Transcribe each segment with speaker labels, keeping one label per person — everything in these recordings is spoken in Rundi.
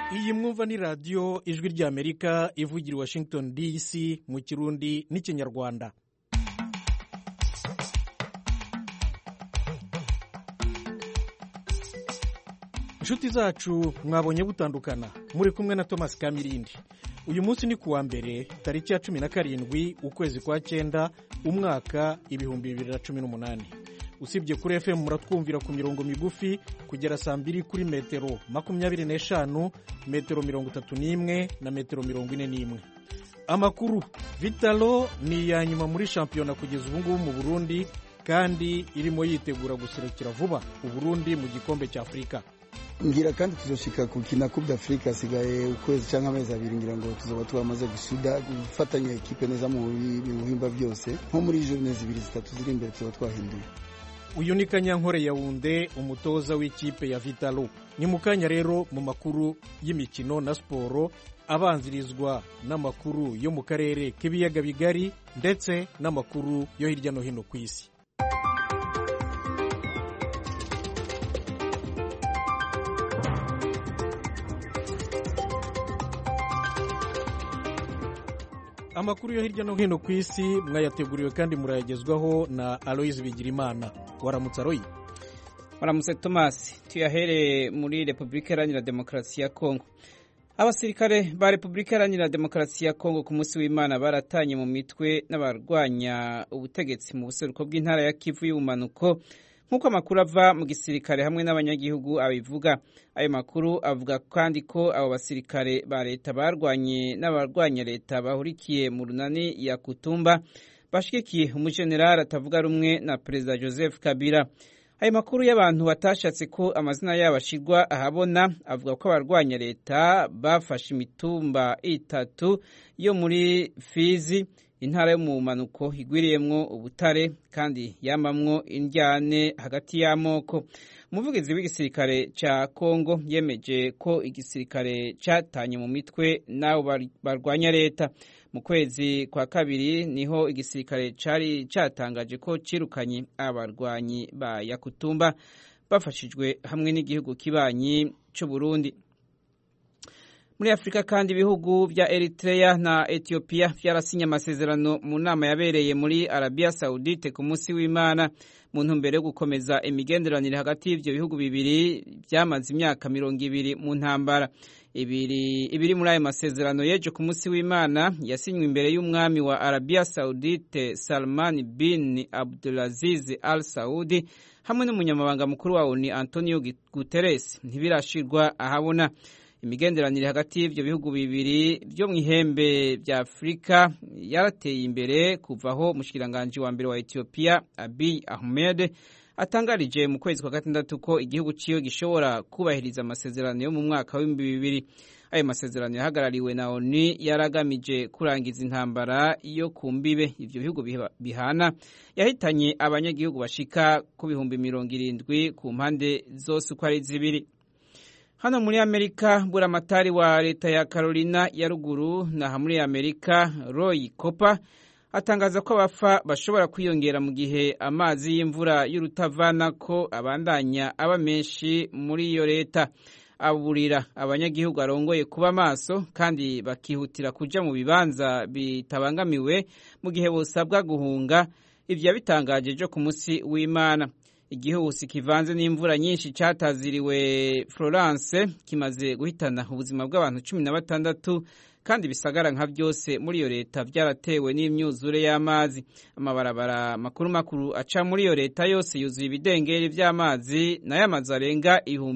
Speaker 1: iyi mwumva ni radiyo ijwi ry'amerika ivugira i Washington DC mu kirundi n'ikinyarwanda. inshuti zacu mwabonye butandukana muri kumwe na Thomas Kamirindi. uyu munsi ni kuwa mbere tariki ya 17 ukwezi kwa 9 umwaka 2018. usibye kuri FM muratwumvira ku mirongo migufi kugera saa 2 kuri metero 25, metero 31 na metero 41. Amakuru Vitalo ni ya nyuma muri shampiyona kugeza ubu ngubu mu Burundi kandi irimo yitegura guserukira vuba Uburundi mu gikombe cya Afrika.
Speaker 2: Ngira kandi tuzoshika kukina Coupe d'Afrique asigaye ukwezi cyangwa amezi 2 ngira ngo tuzoba twamaze gusuda gufatanya equipe neza mu bihimba byose nko muri journée 2-3 ziri imbere tuzoba twahinduye.
Speaker 1: Uyu ni Kanyankore Yaounde umutoza w'ikipe ya Vitalo. Ni mukanya rero mu makuru y'imikino na sport abanzirizwa n'amakuru yo mu karere k'ibiyaga bigari ndetse n'amakuru yo hirya no hino ku isi. Amakuru yo hirya no hino ku isi mwayateguriwe kandi murayagezwaho na Aloise Bigirimana. Waramutse Aloyi.
Speaker 3: Waramutse Thomas. Tuyahere muri Republika Iharanira Demokarasi ya Kongo. Abasirikare ba Republika Iharanira Demokarasi ya Kongo ku munsi w'Imana baratanye mu mitwe n'abarwanya ubutegetsi mu buseruko bw'intara ya Kivu y'ubumanuko nk'uko amakuru ava mu gisirikare hamwe n'abanyagihugu abivuga. Ayo makuru avuga kandi ko abo basirikare ba leta barwanye n'abarwanya leta bahurikiye mu runani ya Kutumba bashigikiye umujenerali atavuga rumwe na Perezida Joseph Kabila. Ayo makuru y'abantu batashatse ko amazina yabo ashirwa ahabona avuga ko abarwanya leta bafashe imitumba 3 yo muri Fizi, intara yo mu manuko igwiriyemwo ubutare kandi yamamwo indyane hagati y'amoko. Umuvugizi w'igisirikare ca Kongo yemeje ko igisirikare catanye mu mitwe nabo barwanya leta. Mu kwezi kwa kabiri niho igisirikare cari catangaje ko cirukanye abarwanyi ba Yakutumba bafashijwe hamwe n'igihugu kibanyi c'u Burundi. Muri Afrika kandi ibihugu vya Eritrea na Ethiopia vyarasinye amasezerano mu nama yabereye muri Arabia Saudite ku munsi w'Imana mu ntumbero yo gukomeza imigenderanire hagati y'ivyo bihugu bibiri vyamaze imyaka 20 mu ntambara. Ibiri muri ayo masezerano yeje ku munsi w'Imana yasinywe imbere y'umwami wa Arabia Saudite Salman bin Abdulaziz Al Saudi hamwe n'umunyamabanga mukuru wa ONU Antonio Guterres. Ntibirashirwa ahabona. Imigenderanire hagati y'ivyo bihugu bibiri byo mu ihembe vya Afrika yarateye imbere kuvaho mushikiranganje wa mbere wa Ethiopia Abiy Ahmed atangarije mu kwezi kwa 6 ko igihugu ciyo gishobora kubahiriza amasezerano yo mu mwaka wa 2000. Ayo masezerano yahagarariwe na ONU yaragamije kurangiza intambara yo kumbibe ivyo bihugu bihana yahitanye abanyagihugu bashika ku 70,000 ku mpande zose uko ari zibiri. Hano muri Amerika buramatari wa leta ya Carolina ya ruguru na muri Amerika Roy Cooper atangaza ko abafa bashobora kwiyongera mu gihe amazi y'imvura y'urutavana ko abandanya aba menshi muri iyo leta. Aburira abanyagihugu arongoye kuba maso kandi bakihutira kuja mu bibanza bitabangamiwe mu gihe bosabwa guhunga. Ivyo yabitangaje jo ku munsi w'Imana. Igihuhusi kivanze n'imvura nyinshi cataziriwe Florence kimaze guhitana ubuzima bw'abantu 16 kandi bisagara nka byose muri iyo leta byaratewe n'imyuzure y'amazi. Amabarabara makuru aca muri iyo leta yose yuzuye ibidengeri vy'amazi nayo amazi arenga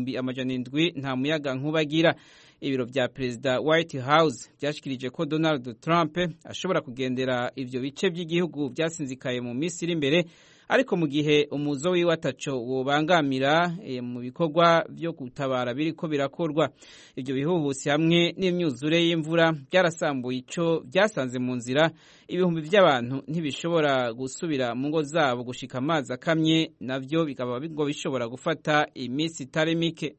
Speaker 3: 700 nta muyaga nkubagira. Ibiro vya Perezida White House byashikirije ko Donald Trump ashobora kugendera ivyo bice by'igihugu byasinzikaye mu minsi iri imbere, ariko mu gihe umuzo wiwe ataco wobangamira mu bikorwa byo gutabara biriko birakorwa. Ivyo bihuhusi hamwe n'imyuzure y'imvura byarasambuye ico byasanze mu nzira. Ibihumbi by'abantu ntibishobora gusubira mu ngo zabo gushika amazi akamye, navyo bikaba bigo bishobora gufata iminsi itari mike.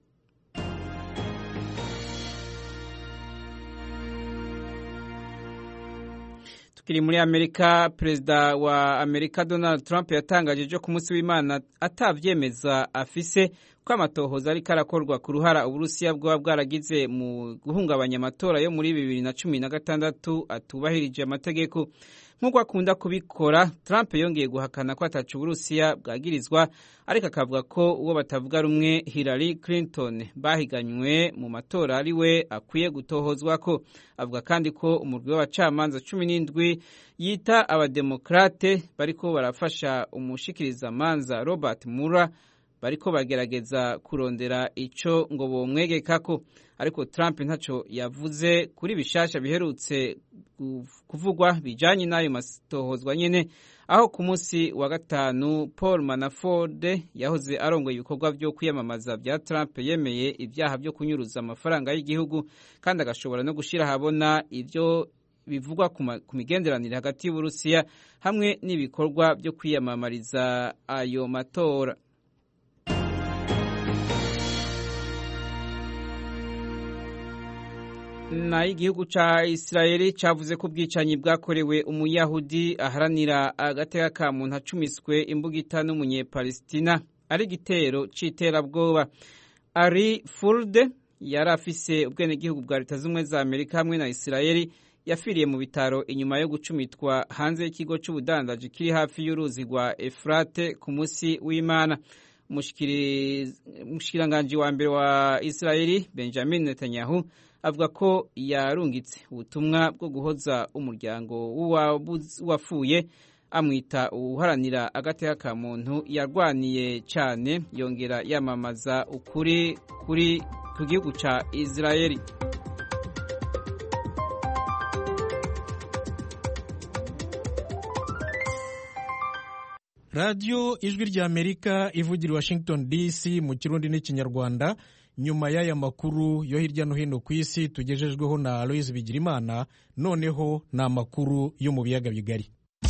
Speaker 3: tukiri muri Amerika, perezida wa Amerika Donald Trump yatangaje ejo ku munsi w'Imana atavyemeza afise ko amatohoza ariko arakorwa ku ruhara Uburusiya bwaba bwaragize mu guhungabanya amatora yo muri 2016 atubahirije amategeko. Nk'uko akunda kubikora, Trump yongeye guhakana ko atacu Uburusiya bwagirizwa, ariko akavuga ko uwo batavuga rumwe Hillary Clinton bahiganywe mu matora ari we akwiye gutohozwako. Avuga kandi ko umurwi w'abacamanza 17 yita abademokrate bariko barafasha umushikirizamanza Robert Mueller bariko bagerageza kurondera ico ngo bomwegekako, ariko Trump ntaco yavuze kuri bishasha biherutse kuvugwa bijanye n'ayo matohozwa nyene, aho ku munsi wa gatanu Paul Manafort yahoze arongoye ibikorwa vyo kwiyamamaza vya Trump yemeye ivyaha vyo kunyuruza amafaranga y'igihugu kandi agashobora no gushira habona ivyo bivugwa ku migenderanire hagati y'Uburusiya hamwe n'ibikorwa vyo kwiyamamariza ayo matora. Na igihugu ca Israeli cavuze ko ubwicanyi bwakorewe umuyahudi aharanira agateka ka muntu acumiswe imbugita n'umunyepalestina ari igitero c'iterabwoba. Ari Fulde yari afise ubwenegihugu bwa Leta Zunze Ubumwe za Amerika hamwe na Israeli yafiriye mu bitaro inyuma yo gucumitwa hanze y'ikigo c'ubudandaji kiri hafi y'uruzi rwa Efrate ku munsi w'Imana. Umushikiranganji wa mbere wa Israeli Benjamin Netanyahu avuga ko yarungitse ubutumwa bwo guhoza umuryango w'uwafuye, amwita uharanira agateka ka muntu yarwaniye cyane, yongera yamamaza ukuri ku gihugu ca Israeli.
Speaker 1: Radio Ijwi rya Amerika ivugira Washington DC mu Kirundi n'Ikinyarwanda. Nyuma y'aya makuru yo hirya no hino ku isi tugejejweho na Aloise Bigirimana, noneho ni amakuru yo mu biyaga bigari.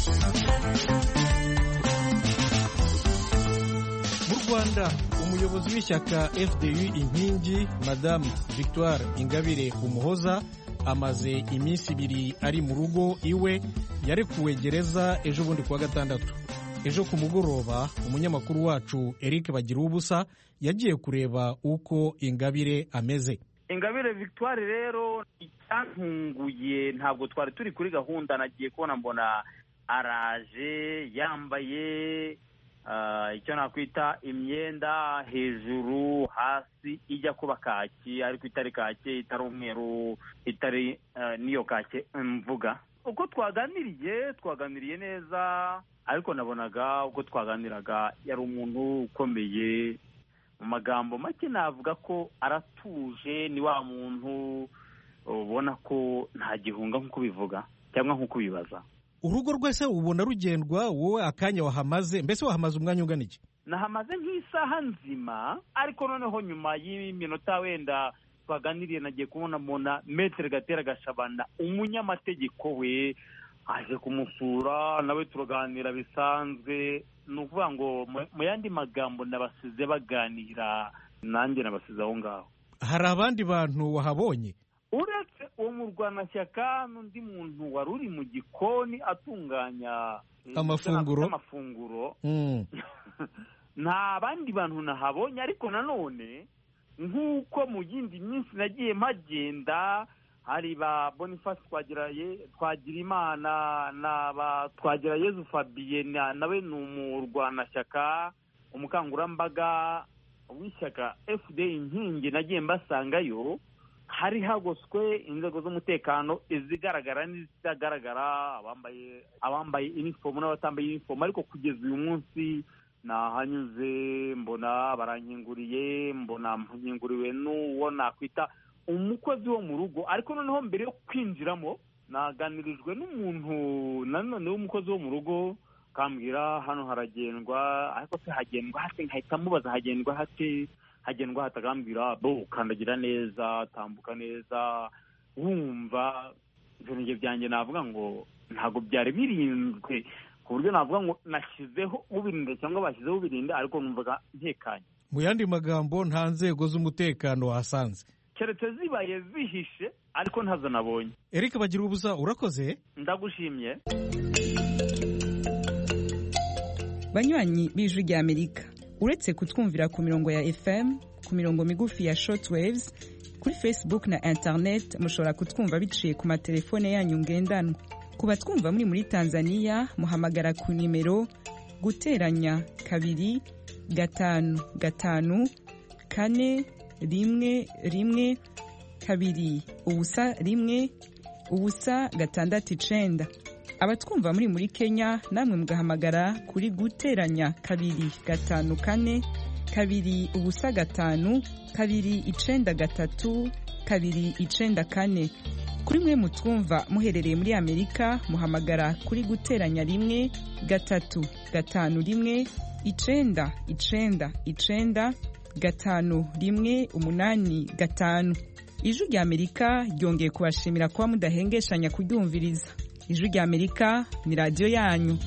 Speaker 1: Mu Rwanda, umuyobozi w'ishyaka FDU Inkingi Madame Victoire Ingabire Umuhoza amaze iminsi 2 ari mu rugo iwe, yarekuwe gereza ejo bundi kuwa gatandatu. Ejo ku mugoroba umunyamakuru wacu Eric Bagirubusa yagiye kureba uko Ingabire ameze.
Speaker 4: Ingabire Victoire rero icyantunguye, ntabwo twari turi kuri gahunda, nagiye kubona mbona araje yambaye icyo nakwita imyenda hejuru hasi ijya kuba kaki, ariko itari kake, itari umweru, itari niyo kake mvuga. Uko twaganiriye neza, ariko nabonaga uko twaganiraga yari umuntu ukomeye. Mu magambo make navuga ko aratuje, ni wa muntu ubona ko nta gihunga nk'uko bivuga cyangwa nk'uko bibaza.
Speaker 1: Urugo rwese ubona rugendwa, wowe akanya wahamaze, mbese wahamaze umwanya ungana iki?
Speaker 4: Nahamaze nk'isaha nzima, ariko noneho nyuma y'iminota wenda twaganiriye nagiye kubona Maître Gatera Gashabana umunyamategeko we aje kumusura, nawe turaganira bisanzwe. Ni ukuvuga ngo mu yandi magambo nabasize baganira, nanjye nabasize aho ngaho.
Speaker 1: Hari abandi bantu wahabonye
Speaker 4: uretse uwo murwanashyaka n'undi muntu wari uri mu gikoni atunganya
Speaker 1: amafunguro?
Speaker 4: Nta bandi bantu nahabonye, ariko nanone nk'uko mu yindi minsi nagiye mpagenda, hari ba Boniface Twagirimana na ba Twagirayezu Fabien, nawe ni umurwanashyaka, umukangurambaga w'ishyaka FD Inkingi, nagiye mbasangayo. Hari hagoswe inzego z'umutekano izigaragara n'izitagaragara, abambaye uniform n'abatambaye uniform, ariko kugeza uyu munsi nahanyuze mbona barankinguriye, mbona mpinguriwe n'uwo nakwita umukozi wo mu rugo. Ariko noneho mbere yo kwinjiramo naganirijwe n'umuntu nanone w'umukozi wo mu rugo, kambwira hano haragendwa, ariko se hagendwa hate? Nkahita mubaza hagendwa hate? Hagendwa hatagambira bo kandagira neza, tambuka neza, wumva ibintu byanjye navuga ngo ntago byari birinzwe, ku buryo navuga ngo nashyizeho ubirinde cyangwa bashyizeho ubirinde, ariko numvaga ntekanye.
Speaker 1: Mu yandi magambo, nta nzego z'umutekano wasanze?
Speaker 4: keretse zibaye zihishe ariko ntazo nabonye.
Speaker 1: Eric bagira ubusa urakoze.
Speaker 4: Ndagushimye.
Speaker 5: Banywanyi b'Ijwi rya Amerika, uretse kutwumvira ku mirongo ya FM, ku mirongo migufi ya shortwaves, kuri Facebook na internet mushobora kutwumva biciye ku matelefone yanyu ngendanwa. Ku batwumva muri Tanzania muhamagara ku nimero guteranya 2 5 5 4 1 2 ubusa 1 ubusa 6 abatwumva muri Kenya namwe mugahamagara kuri guteranya 2 5 4 2 ubusa 5 2 9 3 2 9 kuri mwe mutwumva muherereye muri Amerika muhamagara kuri guteranya 1 3 5 1 9 9 9 5 1 8 5. Ijwi rya Amerika ryongeye kubashimira kuba mudahengeshanya kuryumviriza. Ijwi rya Amerika ni radio yanyu.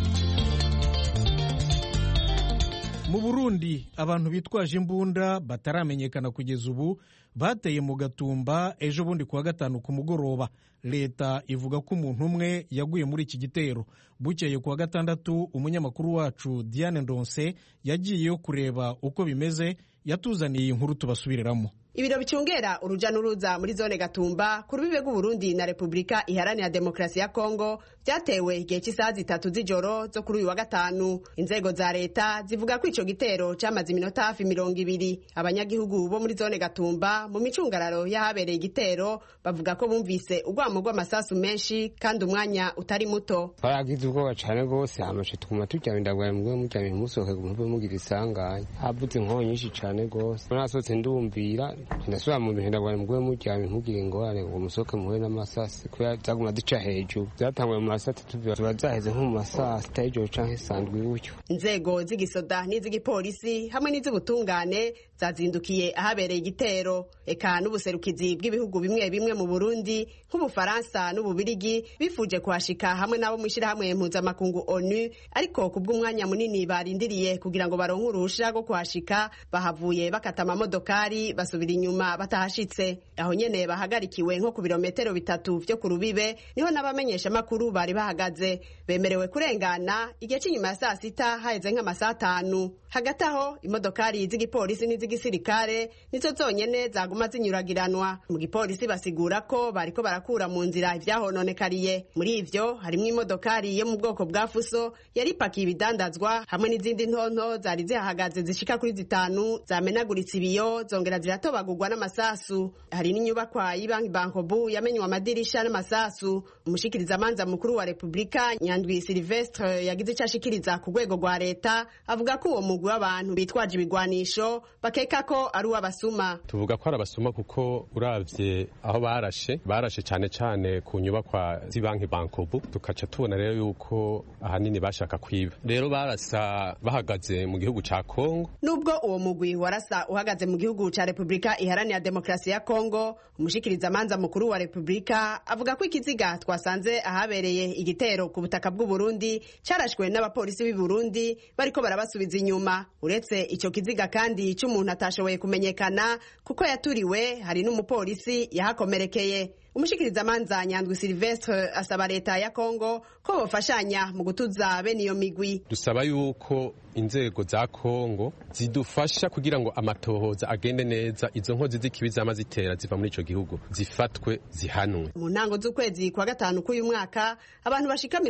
Speaker 1: Mu Burundi abantu bitwaje imbunda bataramenyekana kugeza ubu bateye mu Gatumba ejo bundi kuwa gatanu ku mugoroba. Leta ivuga ko umuntu umwe yaguye muri iki gitero. Bukeye kuwa gatandatu umunyamakuru wacu Diane Ndonse yagiyeyo kureba uko bimeze, yatuzaniye inkuru tubasubiriramo.
Speaker 6: Ibiro bicungera uruja n'uruza muri zone Gatumba ku rubibe rw'u Burundi na Republika Iharanira Demokarasi ya Kongo byatewe igihe cy'isaha 3 z'ijoro zo kuri uyu wa gatanu. Inzego za leta zivuga ko ico gitero cyamaze iminota hafi 20. Abanyagihugu bo muri zone Gatumba mu micungararo yahabereye igitero bavuga ko bumvise urwamo rw'amasasu menshi kandi umwanya utari muto.
Speaker 7: Baragize ubwoba cyane gose, amashe tukuma tucyabindagwaye mugwe mucyame musohoke gumve mugira isanganya. Habuze inkonyo nyinshi cyane gose. Nasotse ndumvira ndasubira mu bintu ndagwaye mugwe mucyame ntugire ingorane ngo musohoke muhure n'amasasi ko yazaguma duca hejuru. Byatangwe mu masasi tubazaheze nko mu masasi tayijo canke sandwi gutyo.
Speaker 6: Inzego z'igisoda n'iz'igipolisi hamwe n'iz'ubutungane zazindukiye ahabereye igitero. Eka n'ubuserukizi bw'ibihugu bimwe bimwe mu Burundi nk'Ubufaransa n'Ububirigi bifuje kuhashika hamwe nabo mwishira hamwe mpuzamakungu ONU, ariko kubw'umwanya munini barindiriye kugira ngo baronke urusha rwo kuhashika bahavuye bakata amamodokari basubira inyuma batahashitse. Aho nyene bahagarikiwe nko ku birometero 3 vyo ku rubibe niho n'abamenyesha makuru bari bahagaze bemerewe kurengana igihe cy'inyuma ya saa 6 haheze nk'amasaha 5. Hagati aho imodokari z'igipolisi n'iz'igisirikare nizo zonyene zaguma zinyuragiranwa. Mu gipolisi basigura ko bariko barakura mu nzira ivyahononekariye. Muri ivyo harimo imodokari yo mu bwoko bwa Fuso yari pakiye ibidandazwa hamwe n'izindi ntonto zari zihahagaze zishika kuri 5 zamenaguritse ibiyo zongera ziratobagurwa n'amasasu. Hari n'inyubakwa y'Ibanki Bankobu yamenywe amadirisha n'amasasu. Umushikiriza manza mukuru wa Republika Nyandwi Silvestre yagize cyashikiriza ku rwego rwa leta avuga ko uwo mugwi w'abantu bitwaje ibigwanisho bakeka ko ari uw'abasuma.
Speaker 8: Tuvuga ko ari abasuma kuko uravye aho barashe cyane ku nyubakwa z'Ibanki Bankobu, tukaca tubona rero yuko ahanini bashaka kwiba. Rero barasa bahagaze mu gihugu ca Kongo.
Speaker 6: Nubwo uwo mugwi warasa uhagaze mu gihugu ca Republika Iharanira Demokarasi ya Kongo, umushikiriza manza mukuru wa Republika avuga ko ikiziga twasanze ahabereye igitero ku butaka bw'u Burundi carashwe n'abapolisi b'i Burundi bariko barabasubiza inyuma. Uretse ico kiziga kandi cy'umuntu atashoboye kumenyekana kuko yaturiwe, hari n'umupolisi yahakomerekeye. Umushikiriza manza Nyandwi Silvestre asaba leta ya Kongo ko bofashanya mu gutuza bene iyo migwi.
Speaker 8: Dusaba yuko inzego za Kongo zidufasha kugira ngo amatohoza agende neza, izo nkozi z'ikibi zama zitera ziva muri ico gihugu zifatwe zihanwe.
Speaker 6: Mu ntango z'ukwezi kwa gatanu k'uyu mwaka abantu bashika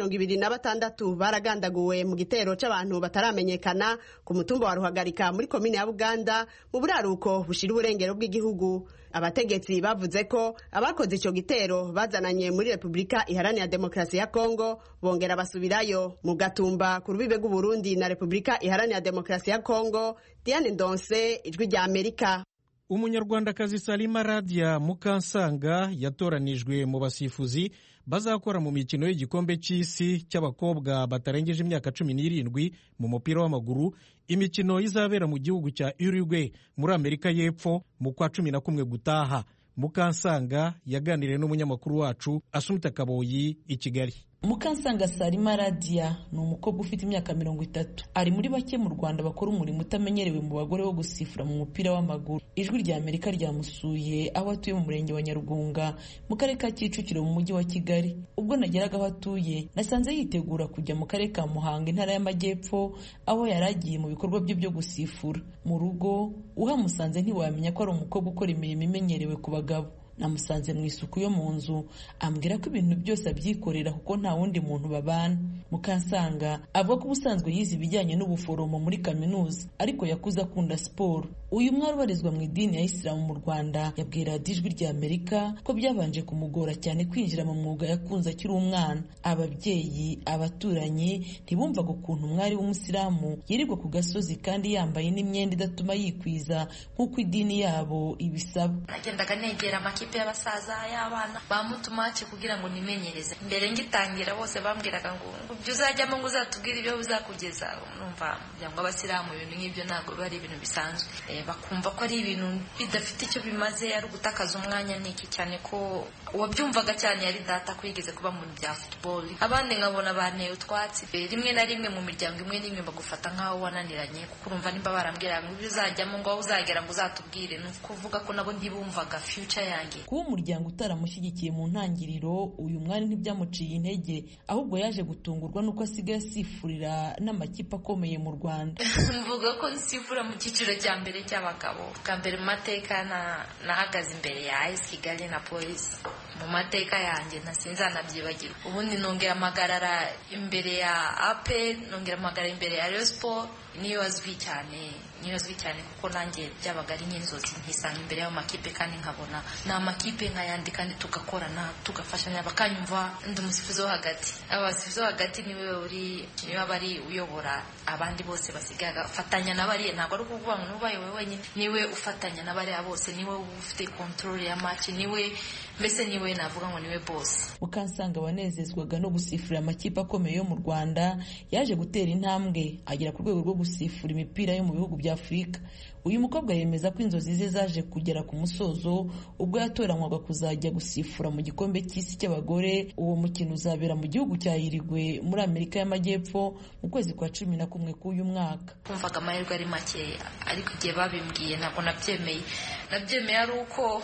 Speaker 6: 26 baragandaguwe mu gitero c'abantu bataramenyekana ku mutumba wa Ruhagarika muri komine ya Buganda mu buraruko bushira uburengero bw'igihugu. Abategetsi bavuze ko abakoze ico gitero bazananye muri Republika Iharanira Demokarasi ya Kongo bongera basubirayo. Mu Gatumba ku rubibe rw'u Burundi na Republika Iharanira Demokarasi ya Kongo, Diane Ndonse, Ijwi rya Amerika.
Speaker 1: Umunyarwandakazi Salima Radia Mukansanga yatoranijwe mu basifuzi bazakora mu mikino y'igikombe cy'isi cy'abakobwa batarengeje imyaka 17 mu mupira w'amaguru, imikino izabera mu gihugu cya Uruguay muri Amerika y'Epfo mu kwa 11 gutaha. Mukansanga yaganiriye n'umunyamakuru wacu Asumta Kaboyi i Kigali.
Speaker 9: Mukansanga Salima Radia ni umukobwa ufite imyaka 30, ari muri bake mu Rwanda bakora umurimo utamenyerewe mu bagore wo gusifura mu mupira w'amaguru. Ijwi rya Amerika ryamusuye aho atuye mu murenge wa Nyarugunga mu karere ka Kicukiro mu mujyi wa Kigali. Ubwo nageraga aho atuye nasanze yitegura kujya mu karere ka Muhanga intara y'Amajyepfo aho yaragiye mu bikorwa bye byo gusifura. Mu rugo uhamusanze ntiwamenya ko ari umukobwa ukora imirimo imenyerewe ku bagabo. Namusanze mu isuku yo mu nzu ambwira ko ibintu byose abyikorera kuko nta wundi muntu babana. Mukansanga avuga ko ubusanzwe yize ibijyanye n'ubuforomo muri kaminuza ariko yakuze akunda siporo. Uyu mwari ubarizwa mu idini ya Isilamu mu Rwanda yabwira Ijwi rya Amerika ko byabanje kumugora cyane kwinjira mu mwuga yakunze akiri umwana. Ababyeyi, abaturanyi ntibumvaga ukuntu umwari w'umusilamu yirirwa ku gasozi kandi yambaye n'imyenda idatuma yikwiza nk'uko idini yabo ibisaba.
Speaker 10: Nagendaga negera amakipe y'abasaza y'abana bamutumace kugira ngo nimenyereze. Mbere ngitangira bose bambwiraga ngo ibyo uzajyamo ngo uzatubwire ibyo uzakugeza. Numva byangwa abasilamu ibintu nk'ibyo ntabwo bari ibintu bisanzwe. Bakumva ko ari ibintu bidafite icyo bimaze, ari ugutakaza umwanya n'iki, cyane ko uwabyumvaga cyane yari data kwigeze kuba mu bya football. Abandi nkabona banteye utwatsi. Rimwe na rimwe mu miryango imwe n'imwe bagufata nk'aho wananiranye kuko urumva nimba barambwira ngo ibyo uzajyamo ngo uzagera ngo uzatubwire. Ni ukuvuga ko nabo ntibumvaga future yanjye.
Speaker 9: Kuba umuryango utaramushyigikiye mu ntangiriro, uyu mwari ntibyamuciye intege, ahubwo yaje gutungurwa nuko asigaye asifurira n'amakipe akomeye mu Rwanda.
Speaker 10: Mvuga ko nsifura mu cyiciro cya mbere cy'abagabo. Bwa mbere mu mateka nahagaze imbere ya AS Kigali na Police. Mu mateka yanjye ntasinzanabyibagirwa. Ubundi nongera amagarara imbere ya AP, nongera amagarara imbere ya Rayon Sport. Niyo azwi cyane kuko nanjye byabaga ari nk'inzozi ntisanga imbere y'ayo makipe kandi nkabona ni amakipe nk'ayandi kandi tugakorana tugafashanya bakanyumva. Ndi umusifuzi wo hagati. Abasifuzi wo hagati niwe bari uyobora abandi bose basigaye afatanya n'abariya. Ntabwo ari ukuvuga ngo n'ubayoboye wenyine, niwe ufatanya n'abariya bose, niwe ufite control ya match, mbese niwe navuga ngo niwe boss.
Speaker 9: Mukansanga wanezezwaga no gusifura amakipe akomeye yo mu Rwanda yaje gutera intambwe agera ku rwego rwo gusifura imipira yo mu bihugu bya Afurika. Uyu mukobwa yemeza ko inzozi ze zaje kugera ku musozo ubwo yatoranywaga kuzajya gusifura mu gikombe cy'isi cy'abagore. Uwo mukino uzabera mu gihugu cya Uruguay muri Amerika y'Amajyepfo mu kwezi kwa 11 k'uyu mwaka.
Speaker 10: Kumvaga amahirwe ari makeya, ariko igihe babimbwiye ntabwo nabyemeye ari uko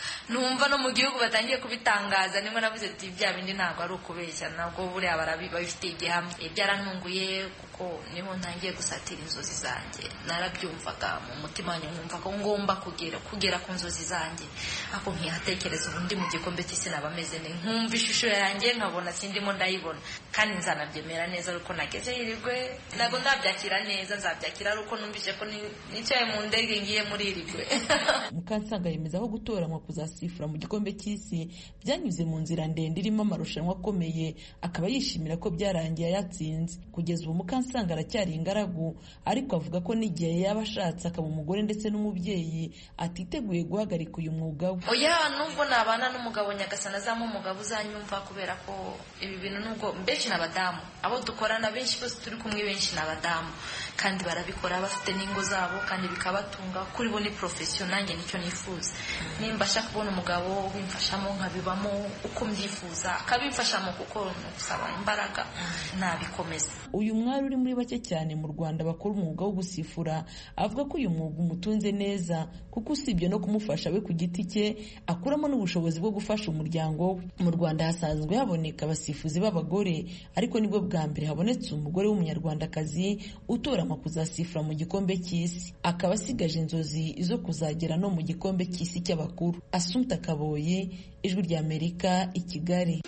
Speaker 10: numva no mu gihugu batangiye kubitangaza, nimwe navuze ati bya bindi ntabwo ari ukubeshya, nabwo buriya babifitiye igihamya. Byarantunguye kuko niho ntangiye gusatira inzozi zanjye. Narabyumvaga mu mutima wanjye, nkumva ko ngomba kugera ku nzozi zanjye. Ako nkihatekereza ubundi mu gikombe cy'isi nabameze ne, nkumva ishusho yanjye nkabona sindimo ndayibona, kandi nzanabyemera neza ariko nageze Uruguay. Ntabwo ndabyakira neza, nzabyakira ariko numvise ko nicaye mu ndege ngiye muri Uruguay.
Speaker 9: Mukansanga yemeza ko gutoranywa kuzasifura mu gikombe cy'isi byanyuze mu nzira ndende irimo amarushanwa akomeye, akaba yishimira ko byarangiye yatsinze. Kugeza ubu Mukansanga aracyari ingaragu, ariko avuga ko n'igihe yaba ashatse akaba umugore ndetse n'umubyeyi atiteguye guhagarika uyu mwuga we.
Speaker 10: Oya, nubwo nabana n'umugabo nyagasana azamo umugabo uzanyumva, kubera ko ibi bintu nubwo benshi n'abadamu, abo dukorana benshi bose turi kumwe benshi n'abadamu, kandi barabikora bafite n'ingo zabo kandi bikabatunga. Kuri bo ni profession, nanjye nicyo nifuza. Nimba shaka kubona umugabo wimfashamo nkabibamo uko mbyifuza, akabimfashamo kuko gusaba imbaraga nabikomeza.
Speaker 9: Uyu mwari uri muri bake cyane mu Rwanda bakora umwuga wo gusifura avuga ko uyu mwuga umutunze neza kuko usibye no kumufasha we ku giti cye akuramo n'ubushobozi bwo gufasha umuryango we. Mu Rwanda hasanzwe haboneka abasifuzi b'abagore, ariko nibwo bwa mbere habonetse umugore w'umunyarwandakazi utoranywa kuzasifura mu gikombe cy'isi, akaba asigaje inzozi zo kuzagera no mu gikombe cy'isi cy'abakuru. Assumpta Kaboye, Ijwi rya Amerika, i Kigali.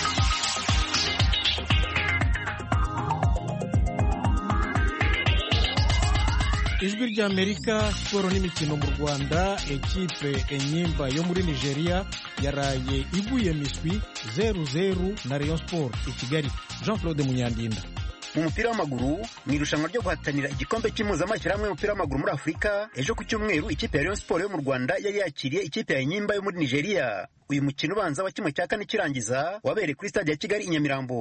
Speaker 1: Ijwi rya Amerika, siporo n'imikino mu Rwanda. Ekipe Enyimba yo muri Nigeria yaraye iguye miswi 0-0 na Rayon Sport i Kigali. Jean Claude Munyandinda.
Speaker 11: Mu mupira w'amaguru mu irushanwa ryo guhatanira igikombe cy'impuzamashyirahamwe y'umupira w'amaguru muri Afurika, ejo ku cyumweru ikipe ya Rayon Sport yo mu Rwanda yari yakiriye ikipe ya Enyimba yo muri Nigeria. Uyu mukino ubanza wa kimwe cya kane kirangiza wabereye kuri stade ya Kigali i Nyamirambo.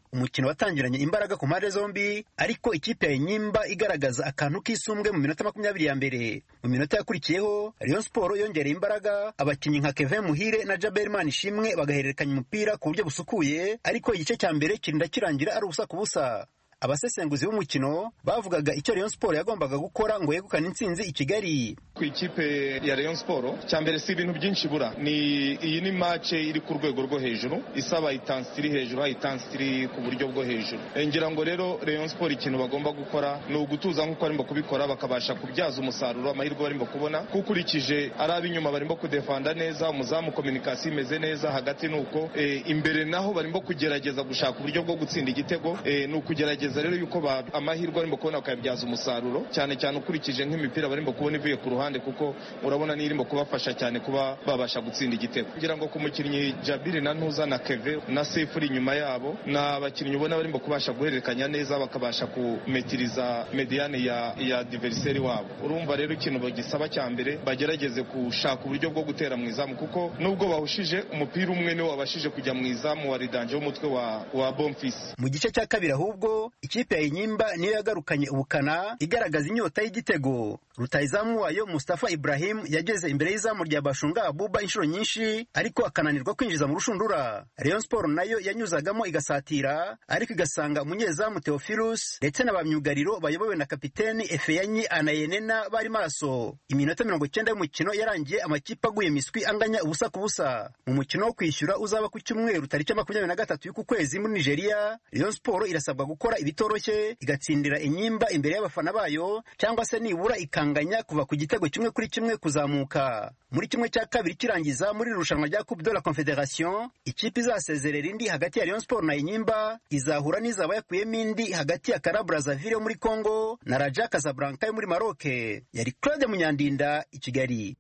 Speaker 11: umukino watangiranye imbaraga ku mpande zombi, ariko ikipe ya Enyimba igaragaza akantu k'isumbwe mu minota 20 ya mbere. Mu minota yakurikiyeho Rayon Sport yongereye imbaraga, abakinnyi nka Kevin Muhire na Jabel Manishimwe bagahererekanya umupira ku buryo busukuye, ariko igice cya mbere kirinda kirangira ari ubusa ku busa. Abasesenguzi b'umukino bavugaga icyo Rayon Sport yagombaga gukora ngo yegukane intsinzi i Kigali.
Speaker 12: Ku ikipe ya Rayon Sport cyambere si ibintu byinshi bura, iyi ni match iri ku rwego rwo hejuru, isaba intensity hejuru, intensity ku buryo bwo hejuru. Ngira ngo rero Rayon Sport ikintu bagomba gukora no gutuza nkuko barimo kubikora, bakabasha kubyaza umusaruro amahirwe barimo kubona, kukurikije ari abinyuma barimo kudefanda neza, umuzamu communication imeze neza, hagati nuko imbere naho barimo kugerageza gushaka uburyo bwo gutsinda igitego, nukugerageza rero yuko amahirwe barimo kubona bakayabyaza umusaruro, cyane cyane ukurikije nk'imipira barimo kubona ivuye ku ruhande, kuko urabona nirimo kubafasha cyane kuba babasha gutsinda igitego. Kugira ngo ku mukinnyi Jabiri na Ntuza na Keve na Sefu inyuma yabo, na abakinnyi ubona barimo kubasha guhererekanya neza, bakabasha kumetiriza mediane ya adversaire wabo. Urumva rero ikintu bagisaba cya mbere bagerageze gushaka uburyo bwo gutera mu izamu, kuko nubwo bahushije umupira umwe niwo wabashije kujya mu izamu wa Ridanje w'umutwe wa Bonfils.
Speaker 11: Mu gice cya kabiri ahubwo ikipe ya Enyimba niyo yagarukanye ubukana, igaragaza inyota y'igitego. Rutahizamu wayo Mustafa Ibrahim yageze imbere y'izamu rya Bashunga Abuba inshuro nyinshi, ariko akananirwa kwinjiza mu rushundura. Rayon Sport nayo yanyuzagamo igasatira, ariko igasanga umunyezamu Theophilus ndetse n'abamyugariro bayobowe na kapiteni Efeyanyi Anayenena bari maso. Iminota 90 y'umukino yarangiye amakipe aguye miswi anganya ubusa ku busa. Mu mukino wo kwishyura uzaba ku cyumweru tariki 23 y'uku kwezi muri Nigeria, Rayon Sport irasabwa gukora ibitoroshye, igatsindira Enyimba imbere y'abafana bayo, cyangwa se nibura ikanganya kuva ku gitego 1-1 kuzamuka. Muri kimwe cya kabiri kirangiza muri irushanwa rya Coupe de la Confederation, ikipe izasezerera indi hagati ya Rayon Sport na Enyimba izahura n'izaba yakuyemo indi hagati ya Kara Brazzaville yo muri Congo na Raja Casablanca yo muri Maroc. Yari Claude Munyandinda i Kigali.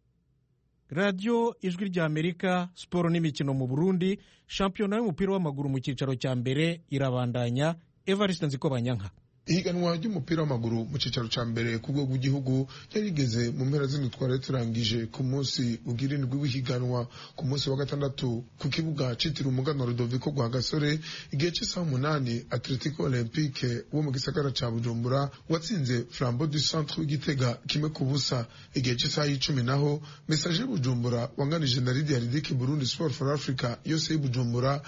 Speaker 1: Radio Ijwi rya Amerika, siporo n'imikino mu Burundi. Shampiyona y'umupira w'amaguru mu cyicaro cya mbere irabandanya. Evariste Nzikobanyanka.
Speaker 13: Ihiganwa ry'umupira w'amaguru mu cyicaro cya mbere ku rwego rw'igihugu yarigeze mu mpera z'indwi twari turangije ku munsi ugira indwi w'ihiganwa ku munsi wa gatandatu ku kibuga cyitiriwe umuganwa Rudoviko Rwagasore. Igihe cy'isaha 8 Atletico Olympique wo mu gisagara cya Bujumbura watsinze Flambeau du Centre w'Igitega 1-0. Igihe cy'isaha 10 naho Messager Bujumbura wanganije na Lydia Ridiki Burundi Sport for Africa yose y'Ibujumbura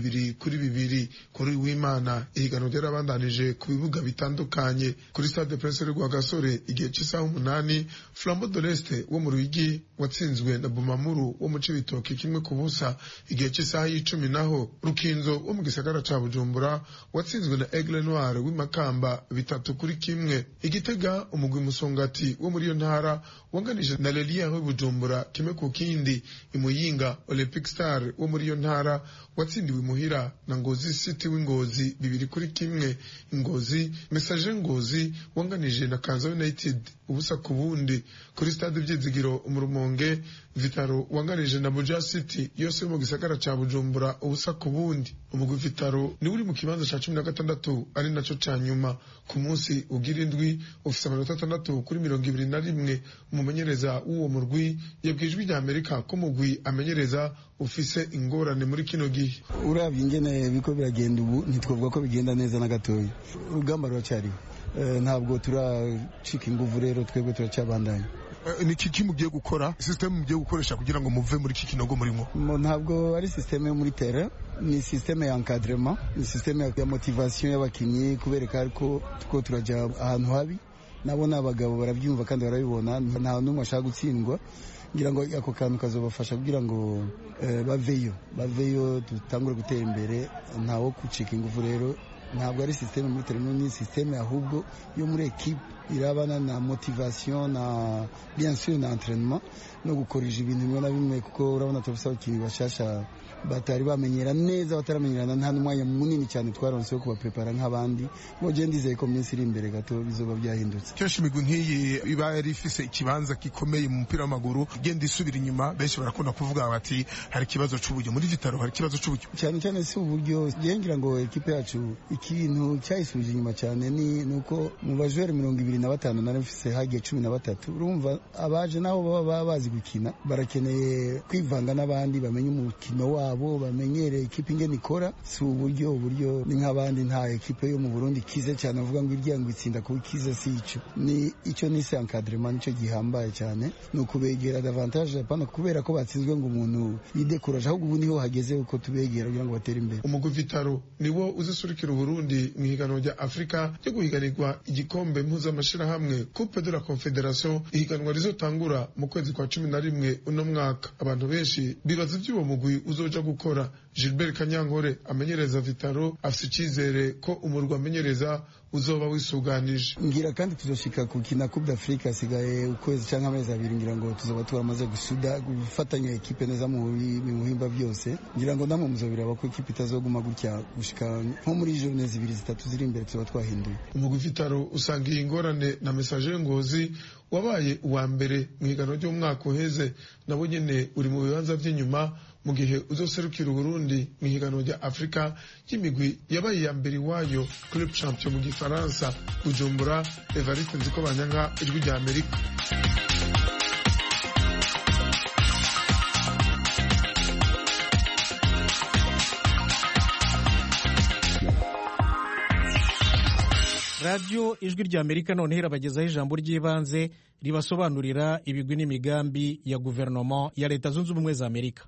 Speaker 13: 2-2. Kuri w'Imana ihiganwa ryarabandanije ku bibuga bitandukanye. Kuri Stade Prince Rwagasore igihe cy'isaha 8 Flambeau de l'Est wo mu Ruyigi watsinzwe na Bumamuru wo mu Cibitoke 1-0. Igihe cy'isaha 10 naho Rukinzo wo mu gisagara ca Bujumbura watsinzwe na Aigle Noir w'Imakamba 3-1. Igitega umugwi Musongati wo muri iyo ntara wanganije na Lelia w'Ibujumbura 1-0. Imuyinga Olympic Star wo muri iyo ntara watsindiwe Muhira na Ngozi City w'Ingozi 2-1. Ingozi Messager Ngozi wanganije na Kanza United ubusa ku bundi. Kuri Stade Byizigiro umurumonge Vitaro wanganije na Buja City yose mu gisagara ca Bujumbura ubusa ku bundi. Umugwi Vitaro ni uri mu kibanza ca 16 ari naco ca nyuma ku munsi ugira indwi ufise amanota 6 kuri 21. Umumenyereza w'uwo murwi yabwijwe rya Amerika ko mugwi amenyereza ufise ingorane muri kino gihe.
Speaker 2: Uravye ingene biko biragenda ubu ntitwovuga ko bigenda neza na gatoyi. Urugamba ruracyariho, ntabwo turacika inguvu, rero twebwe turacyabandanya.
Speaker 13: Niki kimugiye gukora, system mugiye gukoresha kugira ngo muve muri iki kinogo murimo?
Speaker 2: Ntabwo ari system yo muri terrain, ni system ya encadrement, ni system ya motivation y'abakinyi, kubereka ko turajya ahantu habi. Nabo n'abagabo barabyumva kandi barabibona, nta numwe ashaka gutsindwa. Ngira ngo ako kantu kazobafasha kugira ngo baveyo dutangure gutera imbere, ntawo kucika ingufu. Rero ntabwo ari systeme muri terrain, ni systeme ahubwo yo muri equipe irabana na motivation na bien sûr na entraînement no gukorija ibintu bimwe na bimwe, kuko urabona tubasaba ikintu bashasha batari bamenyera neza, bataramenyerana. Nta n'umwanya munini cyane twaronse wo kubaprepara nk'abandi. Ngo je ndizeye ko minsi iri imbere gato bizoba byahindutse.
Speaker 13: Kenshi imigwi nk'iyi iba yari ifise ikibanza gikomeye mu mupira w'amaguru, genda isubira inyuma. Benshi barakunda kuvuga bati hari ikibazo c'uburyo. Muri Vitaro hari ikibazo c'uburyo
Speaker 2: cyane si uburyo. Ngira ngo equipe yacu ikintu cyayisubije inyuma cyane ni nuko mu bajwere 25 narafise hagiye 13. Urumva abaje naho baba bazi gukina, barakeneye kwivanga n'abandi bamenye umukino wa babo bamenyereye ekipe ingene ikora, si uburyo ni nk'abandi, nta ekipe yo mu Burundi kize cyane avuga ngo irya ngo itsinda kuba ikize, si icyo ni encadrement, nicyo gihambaye cyane, ni ukubegera davantage apana kubera ko batsinzwe ngo umuntu yidekuraje, ahubwo ubu niho hageze uko tubegera kugira ngo batere imbere.
Speaker 13: Umugwi Vitaro niwo uzisurikira Burundi mu higanwa rya Afrika ryo guhiganirwa igikombe mpuzamashirahamwe Coupe de la Confederation, ihiganwa rizotangura mu kwezi kwa 11 uno mwaka. Abantu benshi bibaza ivy'uwo mugwi uzoja gukora. Gilbert Kanyankore amenyereza Vitaro afise icizere ko umurwa amenyereza uzoba wisuganije.
Speaker 2: Ngira kandi tuzoshika ku kina Coupe d'Afrique asigaye ukwezi canke amezi 2, ngira ngo tuzoba turamaze gusuda gufatanya ekipe neza mu buhimba byose. Ngira ngo namwe muzobiraba ko ekipe itazoguma gutya gushika nko muri journée 2-3 ziri imbere tuzoba twahinduye.
Speaker 13: Umugwi Vitaro usanga ingorane na Messager Ngozi wabaye uwa mbere mu higanwa ryo mwaka uheze, nabo nyene uri mu bibanza by'inyuma mu gihe uzoserukira Burundi mu higanwa rya Afrika y'imigwi yabaye ya mbere wayo Club Champion mu Gifaransa. Bujumbura, Evariste Nzikobanyanka, Ijwi rya Amerika.
Speaker 1: radiyo Ijwi rya Amerika noneho irabagezaho ijambo ry'ibanze ribasobanurira ibigwi n'imigambi ya guverinoma ya Leta Zunze Ubumwe za Amerika.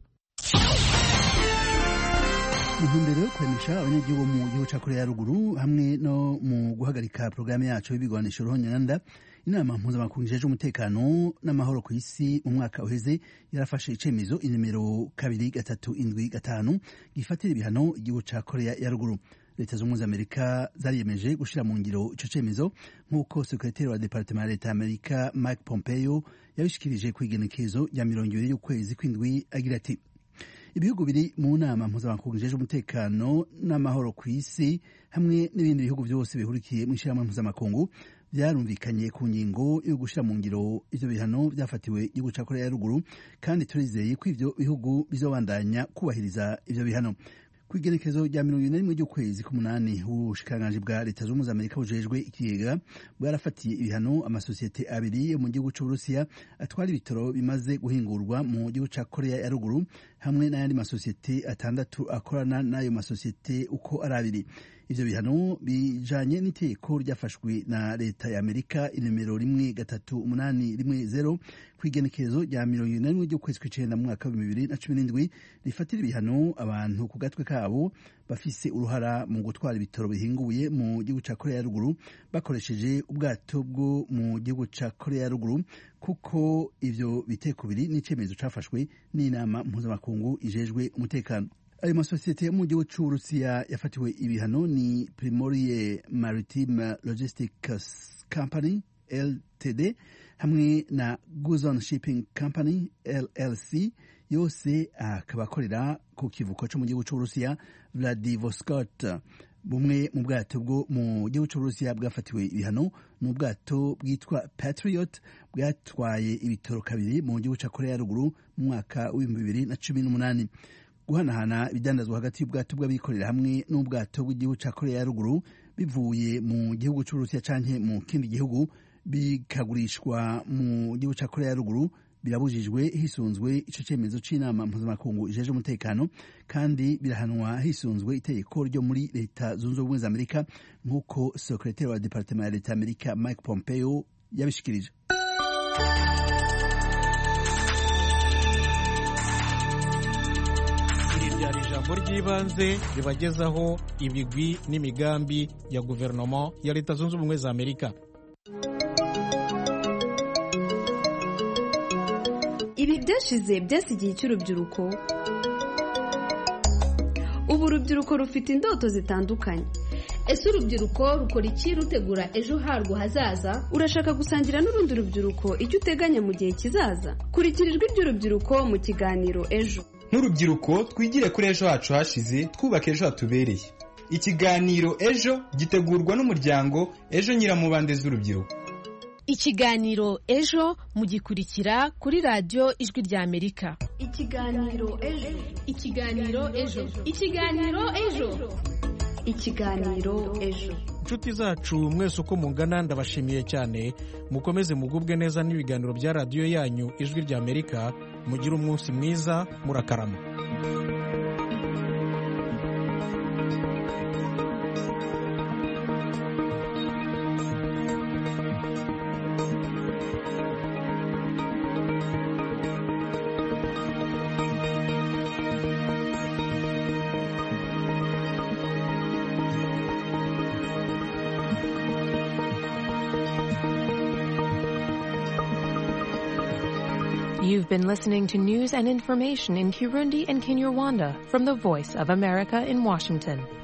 Speaker 14: Mu ntumbero yo kwemisha abanyagihugu mu gihugu cya Korea ya Ruguru hamwe no mu guhagarika porogaramu yacu y'ibigwanisho ruhonyanda, inama mpuzamakungu ijejwe umutekano n'amahoro ku isi mu mwaka uheze yarafashe icemezo inimero 2375 gifatira ibihano igihugu cya Korea ya Ruguru. Leta z'Ubumwe za Amerika zariyemeje gushira mu ngiro ico cemezo nk'uko sekretari wa Departement ya Leta Amerika Mike Pompeo yabishikirije ku igenekezo rya 20 y'ukwezi kw'indwi, agira ati: ibihugu biri mu nama mpuzamakungu ijejwe umutekano n'amahoro ku isi hamwe n'ibindi bihugu byose bihurikiye mu ishirahamwe mpuzamakungu byarumvikanye ku ngingo yo gushira mu ngiro ivyo bihano byafatiwe igihugu ca Korea ya Ruguru, kandi turizeye ko ivyo bihugu bizobandanya kubahiriza ivyo bihano. Kwigenekezo rya 21 ry'ukwezi k'umunani, ubushikiranganji bwa Leta Zunze Ubumwe za Amerika bujejwe ikigega bwarafatiye ibihano amasosiyete abiri yo mu gihugu c'Uburusiya atwara ibitoro bimaze guhingurwa mu gihugu ca Korea ya Ruguru hamwe n'ayandi masosiyete 6 akorana n'ayo masosiyete uko ari abiri. Ivyo bihano bijanye n'iteko ryafashwe na Leta ya Amerika inimero 13810 kwigenekezo rya 21 ry'ukwezi kw'icenda mu mwaka wa 2017 rifatira ibihano abantu ku gatwe kabo bafise uruhara mu gutwara ibitoro bihinguye mu gihugu ca Korea ya Ruguru bakoresheje ubwato bwo mu gihugu ca Korea ya Ruguru, kuko ivyo biteko biri n'icemezo cafashwe n'inama mpuzamakungu ijejwe umutekano. Ayo masosiyete yo mu gihugu c'Uburusiya yafatiwe ibihano ni Primorie Maritime Logistics Company Ltd hamwe na Guzon Shipping Company LLC, yose akaba akorera ku kivuko co mu gihugu c'Uburusiya Vladivostok. Bumwe mu bwato bwo mu gihugu c'Uburusiya bwafatiwe ibihano n'ubwato bwitwa Patriot bwatwaye ibitoro kabiri mu gihugu ca Korea ya Ruguru mu mwaka wa 2018. Guhanahana ibidandazwa hagati y'ubwato bw'abikorera hamwe n'ubwato bw'igihugu ca Korea ya Ruguru bivuye mu gihugu c'Uburusiya canke mu kindi gihugu bikagurishwa mu gihugu ca Korea ya Ruguru birabujijwe hisunzwe ico cemezo c'inama mpuzamakungu ijeje umutekano, kandi birahanwa hisunzwe itegeko ryo muri Leta Zunze Ubumwe za Amerika nk'uko sekretari wa Departement ya Leta Amerika Mike Pompeo yabishikirije.
Speaker 1: Ryari ijambo ry'ibanze ribagezaho ibigwi n'imigambi ya guverinoma ya Leta Zunze Ubumwe za Amerika.
Speaker 15: Ibi byashize byasigiye cy'urubyiruko. Ubu urubyiruko rufite indoto zitandukanye. Ese urubyiruko rukora iki rutegura ejo harwo hazaza? Urashaka gusangira n'urundi rubyiruko icyo uteganya mu gihe kizaza? Kurikira ijwi ry'urubyiruko mu kiganiro Ejo.
Speaker 16: Nk'urubyiruko twigire kuri ejo hacu hashize, twubaka ejo hatubereye. Ikiganiro Ejo gitegurwa n'umuryango Ejo Nyiramubande z'urubyiruko.
Speaker 17: Ikiganiro Ejo mugikurikira kuri radio Ijwi rya Amerika.
Speaker 15: Ikiganiro Ejo.
Speaker 17: Ikiganiro Ejo. Ikiganiro Ejo.
Speaker 15: Ikiganiro Ejo.
Speaker 1: Inshuti zacu mwese uko mungana ndabashimiye cyane, mukomeze mugubwe neza n'ibiganiro bya radio yanyu Ijwi rya Amerika. Mugire umunsi mwiza, murakarama.
Speaker 18: You've been listening to news and information in Kirundi and Kinyarwanda from the Voice of America in Washington.